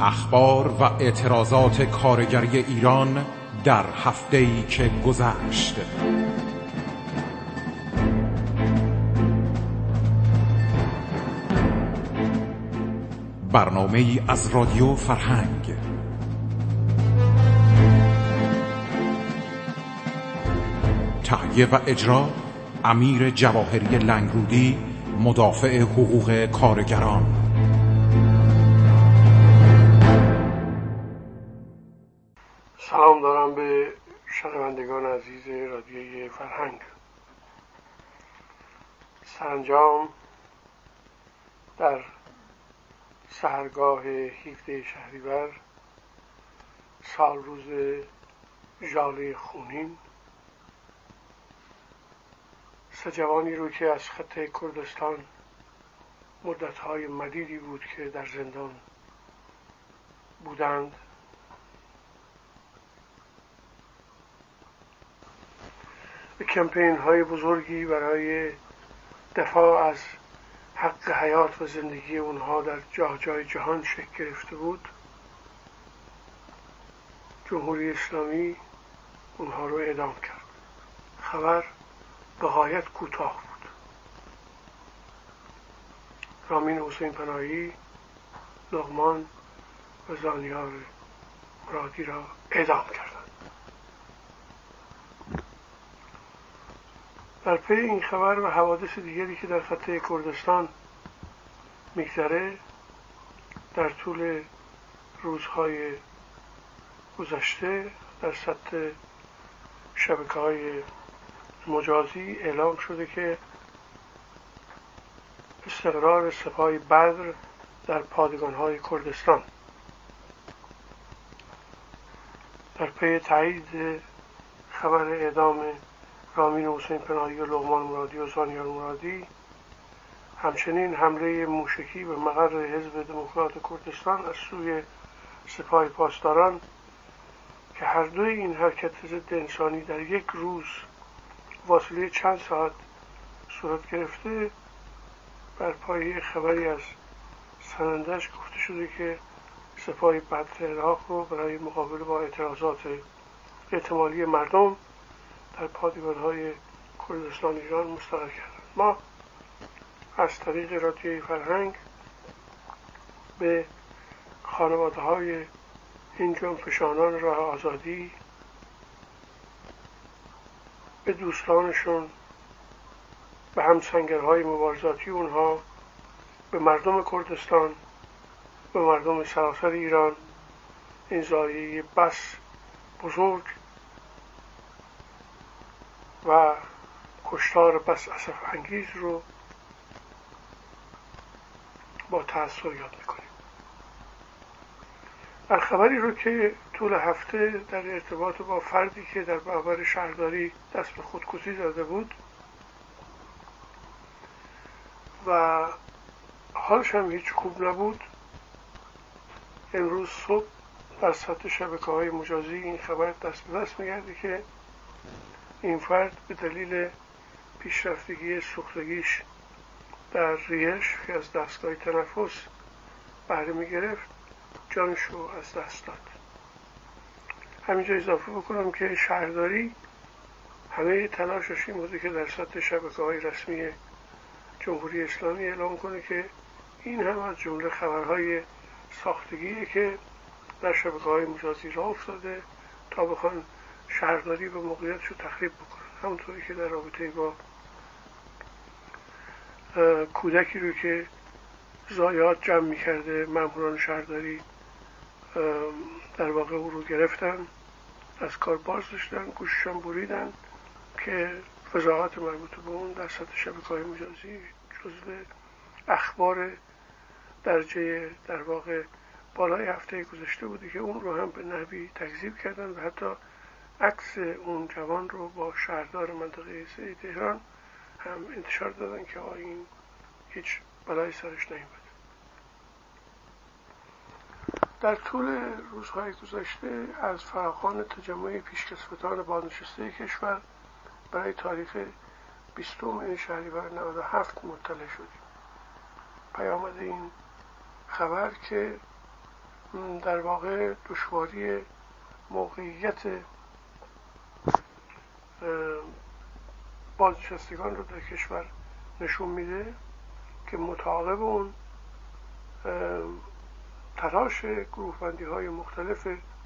اخبار و اعتراضات کارگری ایران در هفته‌ای که گذشت. برنامه‌ای از رادیو فرهنگ. تهیه و اجرا امیر جواهری لنگرودی، مدافع حقوق کارگران. سلام دارم به شنوندگان عزیز رادیوی فرهنگ. سرانجام در سحرگاه 17 شهریور سال روز ژاله خونین، سه جوانی رو که از خطه کردستان مدت‌های مدیدی بود که در زندان بودند، به کمپین‌های بزرگی برای دفاع از حق حیات و زندگی اونها در جای جهان شکل گرفته بود. جمهوری اسلامی اونها رو اعدام کرد. خبر به غایت کوتاه بود. رامین حسین پناهی، لقمان و زانیار مرادی را اعدام کردند. در پی این خبر و حوادث دیگری که در خطه کردستان میگذره، در طول روزهای گذشته در سطح شبکه‌های مجازی اعلام شده که استقرار سپاه بدر در پادگان‌های کردستان در پی تایید خبر اعدام رامین حسین پناهی و لقمان مرادی و زانیار مرادی، همچنین حمله موشکی به مقر حزب دموکرات کردستان از سوی سپاه پاسداران که هر دوی این حرکت ضد انسانی در یک روز واصله چند ساعت صورت گرفته، بر پایه خبری از سنندج گفته شده که سپاه بدر عراق رو برای مقابله با اعتراضات احتمالی مردم در پادگان‌های کردستان ایران مستقر کردند. ما از طریق رادیوی فرهنگ به خانواده‌های این جانفشانان راه آزادی، به دوستانشون، به همسنگرهای مبارزاتی اونها، به مردم کردستان، به مردم سراسر ایران، این ضایعه بس بزرگ و کشتار بس اسف انگیز رو با تأسف یاد میکنیم. در خبری رو که طول هفته در ارتباط با فردی که در برابر شهرداری دست به خودکشی زده بود و حالش هم هیچ خوب نبود، امروز صبح در سطح شبکه‌های مجازی این خبر دست به دست میگرده که این فرد به دلیل پیشرفتگی سوختگیش در ریش که از دستگاه تنفس بهره میگرفت، جانشو از دست داد. همینجا اضافه بکنم که شهرداری همه تلاشش این بوده که در سطح شبکه‌های رسمی جمهوری اسلامی اعلام کنه که این هم از جمله خبرهای ساختگیه که در شبکه‌های مجازی راه افتاده تا بخوان شهرداری به موقعیتشو تخریب بکنن. همونطوری که در رابطه با کودکی رو که ضایعات جمع می‌کرده ماموران شهرداری در واقع او رو گرفتن، از کار باز داشتن، گوششان بریدن که فضاحت مربوط به اون در سطح شبکه‌های مجازی جزو اخبار درجه در واقع بالای هفته گذشته بوده که اون رو هم به نحوی تکذیب کردن و حتی عکس اون جوان رو با شهردار منطقه 3 تهران هم انتشار دادن که این هیچ بلای سرش نیامد. در طول روزهای گذشته از فراخوان تجمع پیشکسوتان بازنشسته کشور برای تاریخ 20 شهریور 97 مطلع شدیم. پیامد این خبر که در واقع دشواری موقعیت بازنشستگان رو در کشور نشون میده که متعاقب اون تلاش گروهبندی های مختلف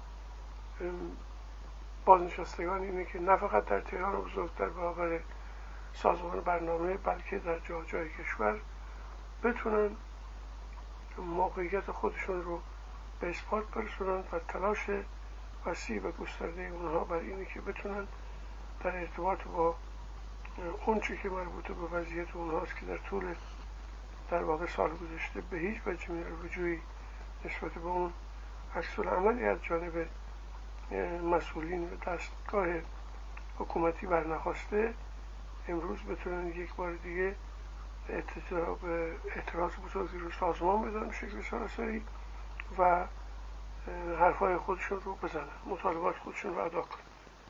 بازنشستگان اینه که نه فقط در تهران بزرگ در برابر سازمان برنامه بلکه در جای کشور بتونن موقعیت خودشون رو به اثبات برسونن و تلاش وسیع و گسترده اونها بر اینه که بتونن در ارتباط با اون چی که مربوط به وضعیت اونهاست که در طول در واقع سال گذشته به هیچ وجه رجوعی نسبت به اون عکس‌العملی از جانب مسئولین و دستگاه حکومتی برنخواسته، امروز بتونن یک بار دیگه اعتراض بزرگی رو سازمان بدن به شکل سراسری و حرفای خودشون رو بزنن، مطالبات خودشون رو ادا کنن.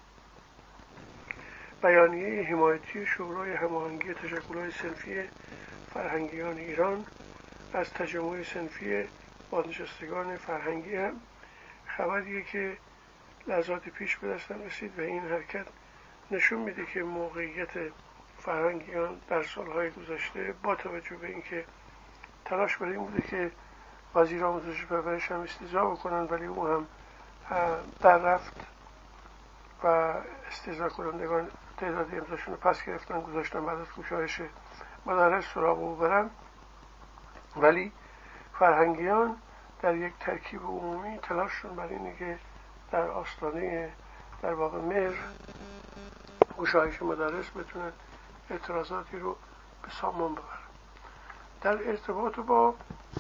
بیانیه حمایتی شورای هماهنگی تشکل‌های صنفی فرهنگیان ایران از تجمع صنفی بازنشستگان فرهنگی هم خبریه که لحظات پیش به دستم رسید و این حرکت نشون میده که موقعیت فرهنگیان در سالهای گذشته با توجه به اینکه تلاش بر این بوده که وزیر آموزش و پرورش هم استیضا بکنن ولی او هم در رفت و استیضا کنندگان تعدادی امضاشون رو پس گرفتن گذاشتن بعد از گشایش مدارس سراغ او برن، ولی فرهنگیان در یک ترکیب عمومی تلاششون بر اینه که در آستانه در واقع مهر گشایش مدارس بتونن اعتراضاتی رو به سامان ببرن. در ارتباط با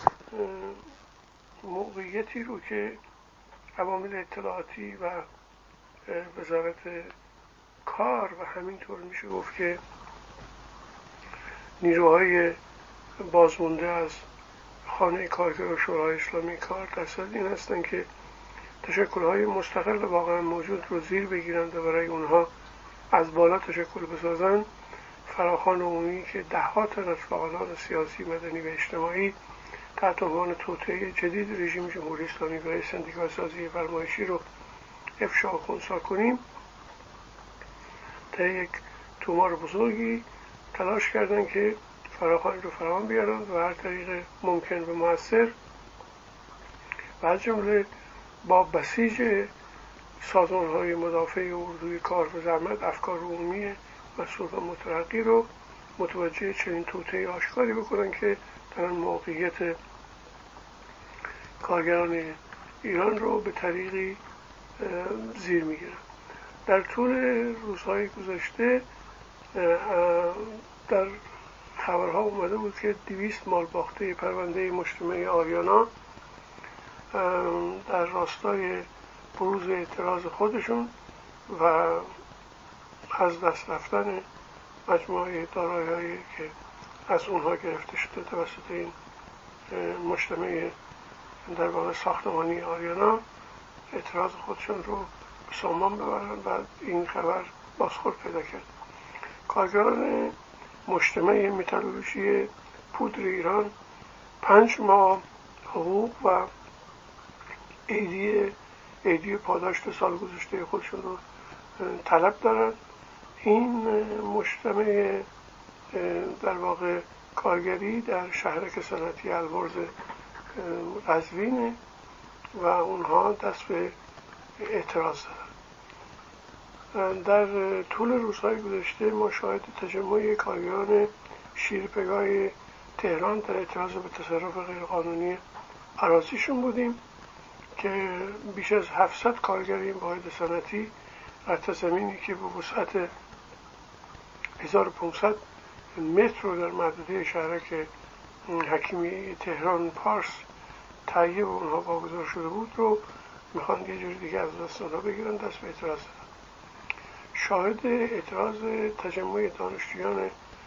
موقعیتی رو که عوامل اطلاعاتی و وزارت کار و همینطور میشه گفت که نیروهای بازمونده از خانه کارگر و شورای اسلامی کار در صدد این هستن که تشکل‌های مستقل واقعا موجود رو زیر بگیرند و برای اونها از بالا تشکل بسازن. فراخوان عمومی که ده‌ها تن از فعالان سیاسی، مدنی و اجتماعی تحت عنوان توطئه جدید رژیم جمهوری اسلامی برای سندیکا سازی فرمایشی رو افشا و خنثی کنیم، در یک تومار بزرگی تلاش کردن که فراخوان رو فراهم بیارن و هر طریق ممکن و مؤثر و از جمله با بسیج سازمان‌های مدافع اردوی کار و زحمت افکار عمومی مسئول و مترقی رو متوجه چنین توطئه آشکاری بکنن که دارن موقعیت کارگران ایران رو به طریقی زیر میگیرن. در طول روزهای گذشته در خبرها اومده بود که 200 مال باخته پرونده مجتمع آریانا در راستای بروز اعتراض خودشون و از دست رفتن مجموعه دارایی‌هایی که از اونها گرفته شده توسط این مجتمع در واقع ساختمانی آریانا اعتراض خودشون رو به سامان ببرن و این خبر بازخورد پیدا کرد. کارگران مجتمع متالورژی پودر ایران 5 ماه حقوق و عیدی پاداشت سال گذشته خودشون رو طلب دارن. این مجتمع در واقع کارگری در شهرک صنعتی البرز قزوینه و اونها دست به اعتراض دارن. در طول روزهای گذشته ما شاهد تجمع کارگران شیرپگاه تهران در اعتراض به تصرف غیرقانونی اراضیشون بودیم که بیش از 700 کارگر این واحد صنعتی قطع زمینی که به وسعت 1500 متر رو در محدوده شهرک حکیمی تهران پارس تهیه به اونها واگذار شده بود رو میخوان یه جور دیگه از دست اونها بگیرن، دست به اعتراض دادن. شاهد اعتراض تجمع دانشجویان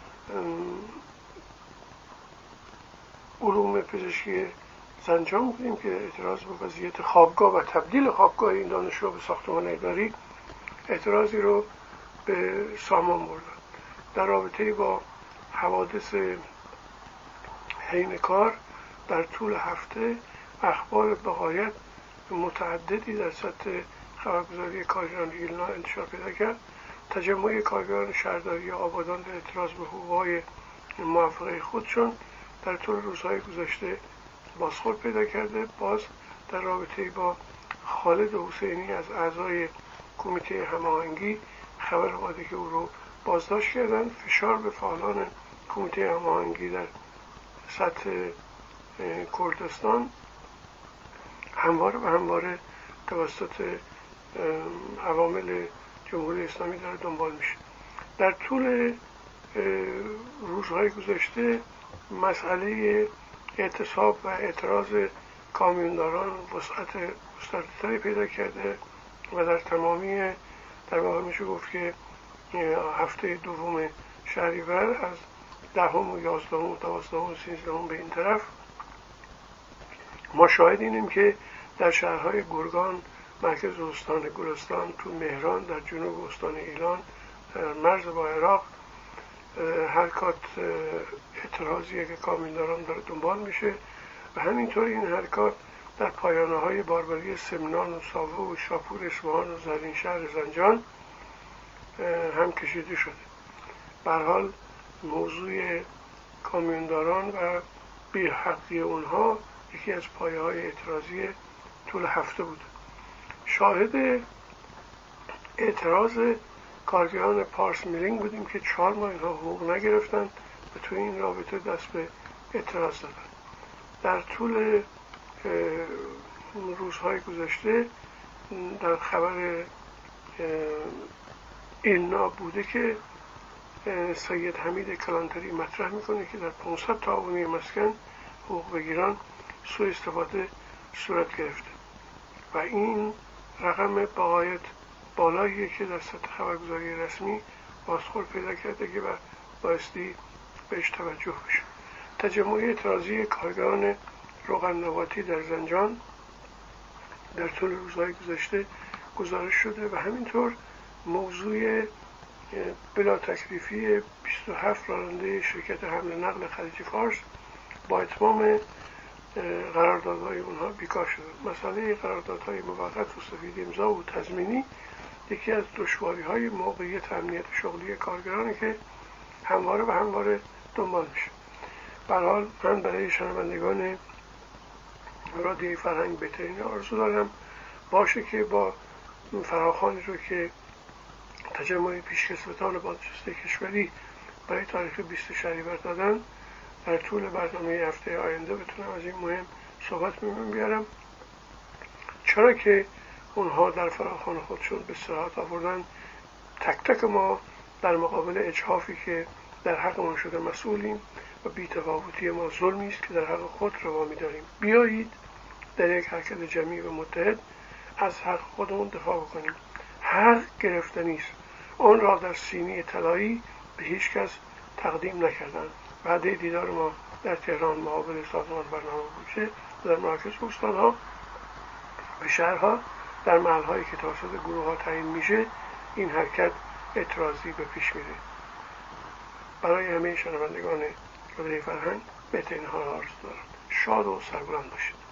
علوم پزشکی زنجان بودیم که اعتراض به وضعیت خوابگاه و تبدیل خوابگاه این دانشجو به ساختمان اداری اعتراضی رو به سامان بردن. در رابطه با حوادث حین کار در طول هفته اخبار بغایت متعددی در سطح خبرگزاری کارگران ایلنا انتشار پیدا کرد. تجمع کارگران شهرداری آبادان در اعتراض به حقوقهای موفقه خودشون در طول روزهای گذشته بازخورد پیدا کرده. باز در رابطه با خالد حسینی از اعضای کمیته هماهنگی خبر آمده که او رو بازداشت کردن. فشار به فعالان کمیته هماهنگی در سطح کردستان همواره توسط عوامل جمهوری اسلامی داره دنبال میشه. در طول روزهای گذشته مسئله اعتصاب و اعتراض کامیونداران وسعت گسترده‌تری پیدا کرده و در تمامی در واقع میشه گفت که هفته دوم شهریور از 10 و 11 و 12 و 13 به این طرف ما شاهد اینیم که در شهرهای گرگان مرکز استان گلستان، تو مهران در جنوب استان ایلان، در مرز با عراق حرکات اعتراضی که کامیونداران داره دنبال میشه و همینطور این حرکات در پایانه های باربری سمنان و ساوه و شاپور اصفهان و زرین شهر زنجان هم کشیده شده. به هر حال موضوع کامیونداران و بی‌حقی اونها یکی از پایه های اعتراضی طول هفته بود. شاهد اعتراض کارگران پارس میلینگ بودیم که 4 ماه اینها حقوق نگرفتن و توی این رابطه دست به اعتراض دادن. در طول روزهای گذشته در خبر ایلنا بوده که سید حمید کلانتری مطرح میکنه که در 500 تعاونی مسکن حقوق بگیران سوء استفاده صورت گرفته و این رقم بغایت بالاییه که در سطح خبرگزاری رسمی بازخورد پیدا کرده که بایستی بهش توجه بشه. تجمع اعتراضی کارگران روغن‌نباتی در زنجان در طول روزهای گذشته گزارش شده و همینطور موضوع بلا تکلیفی 27 راننده شرکت حمل نقل خلیج فارس با اتمام قراردادهای اونها بیکار شده. مسئله قراردادهای موقت و سفید امضا و تضمینی یکی از دشواری‌های موقعیت امنیت شغلی کارگرانی که همواره دنبال میشه. به هر حال من برای شنوندگان رادیوی فرهنگ بهترین آرزو دارم باشه که با فراخوانی رو که تجمع پیشکسوتان بازنشسته کشوری برای تاریخ 20 شهریور دادن در طول برنامه هفته آینده بتونم از این مهم صحبت بیارم، چرا که اونها در فراخوان خودشون به صراحت آوردن تک تک ما در مقابل اجحافی که در حقمون شده مسئولیم و بی‌تفاوتی ما ظلمی است که در حق خود روا می‌داریم. بیایید در یک حرکت جمعی و متحد از حق خودمون دفاع بکنیم. حق گرفتنی است. آن را در سینی طلایی به هیچ کس تقدیم نکردند. وعده دیدار ما در تهران مقابل سازمان برنامه بودجه در مراکز استان‌ها به شهرها در محل‌هایی که توسط گروه‌ها تعیین میشه این حرکت اعتراضی به پیش میره. برای همه شنوندگان رادیوی فرهنگ بهترین ها را آرزو دارم. شاد و سربلند باشید.